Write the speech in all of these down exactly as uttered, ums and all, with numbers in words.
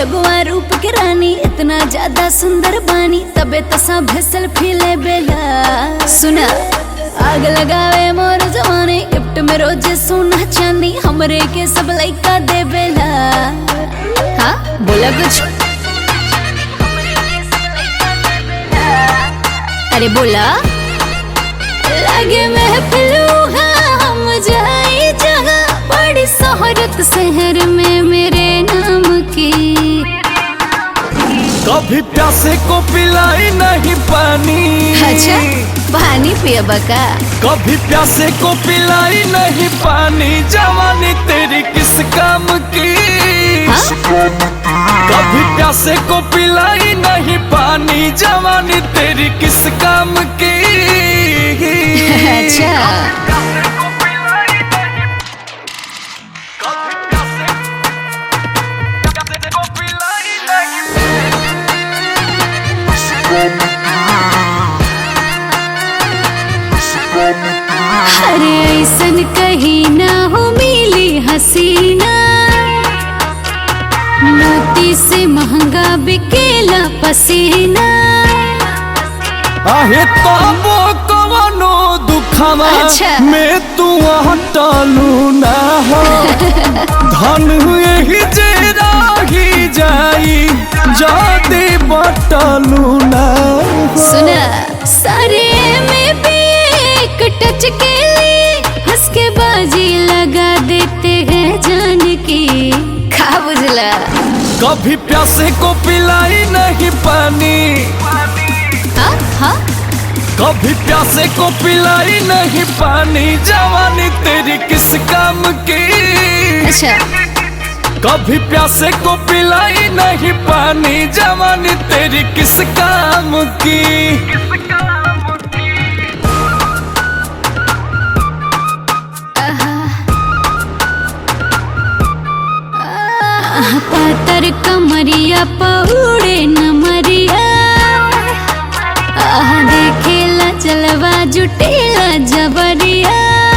लगवा रूप के रानी, इतना ज्यादा सुंदर बानी, तबे तो सब सेल्फी ले बेला। सुना आग लगावे मोर जवानी, गिफ्ट में रोजे सोना चांदी, हमरे के सब लइका दे बेला। हाँ बोला कुछ, अरे बोला। लगे महफिलू हम जाई जगह, बड़ी शोहरत शहर में मेरे नाम की। कभी प्यासे को पिलाई नहीं पानी। अच्छा पानी पिया बका। कभी प्यासे को पिलाई नहीं पानी, जवानी तेरी किस काम की। हाँ? कभी प्यासे को पिलाई नहीं पानी, जवानी तेरी किस काम की। अच्छा अरे ऐसन कहीं ना हो मिली हसीना, मोती से महंगा बिकेला पसीना। आहे तबो कवनो दुखवा अच्छा। में तू हटलू ना हो। धन यही जे रही जाई, जादे बटलू ना हो। सुना सारे में भी एक टच के लिए हंस के बाजी लगा देते हैं जान की। खा बुझला। कभी प्यासे को पिलाई नहीं पानी। हाँ हाँ कभी प्यासे को पिलाई नहीं पानी, जवानी तेरी किस काम की। अच्छा कभी प्यासे को पिलाई नहीं पानी, जवानी तेरी किस काम की। पातर कमरिया पौड़े नमरिया, आह देखेला जलवा जुटेला जबरिया।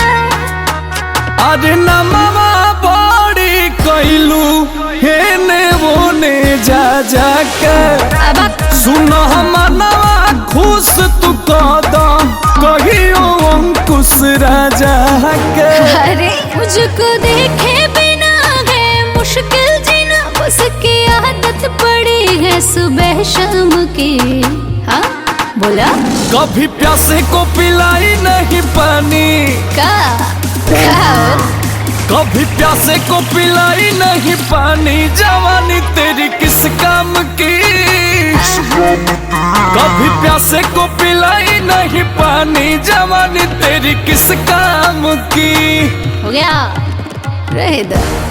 अरे नमवा बड़ी कैलू हेने वोने जा जा के। सुनो मनवा खुश तू कदा, कहियो अंकुश राजा के। अरे मुझको देखे बिना है मुश्किल जीना, उसकी आदत पड़ी है सुबह शाम की। हाँ बोला। कभी प्यासे को पिलाई नहीं पानी। का कभी प्यासे को पिलाई नहीं पानी, जवानी तेरी किस काम की। कभी प्यासे को पिलाई नहीं पानी, जवानी तेरी किस काम की। हो गया रहे दो।